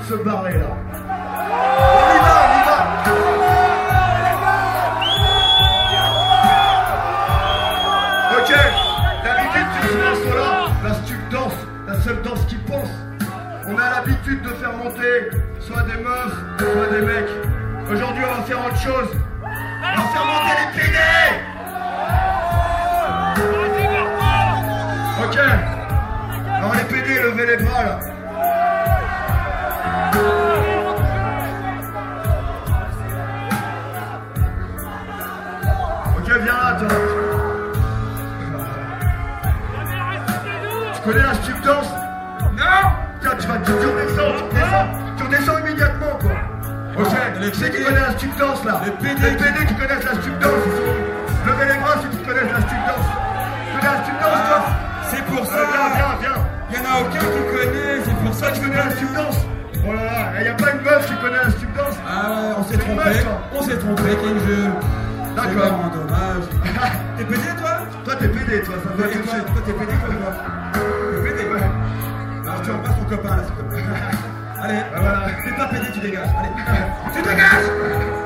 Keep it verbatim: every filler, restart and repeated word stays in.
se barrer là. On y va, on y va. Ok, d'habitude sur ce morceau-là, la stup danse, la seule danse qui pense. On a l'habitude de faire monter soit des meufs, soit des mecs. Aujourd'hui, on va faire autre chose. On va faire monter les P D. Ok. Alors les P D, levez les bras là. Ok, viens là, toi. Tu connais la stup danse? Non. Tiens, tu vas tu redescends, tu redescends, tu redescends immédiatement quoi. Ok, qui c'est qui connaît la stup danse là? Les P D, les P D qui connaissent la stup danse, ils sont... Levez les bras ceux qui connaissent la stup danse. Tu connais la stup danse toi? C'est pour ça. Viens, viens, viens. Il n'y en a aucun qui connaît, c'est pour ça que tu connais la stup danse. Oh là là, il n'y a pas une meuf qui connaît la stup danse. Ah ouais, on s'est trompé, on s'est trompé, Kenji. D'accord. C'est dommage. T'es P D toi? Toi t'es P D toi, ça va Et toi, toi t'es P D comme moi. T'es P D, ouais. Alors tu remplaces ton copain là, s'il te plaît. Allez, voilà. T'es pas P D, tu dégages. Allez, tu dégages.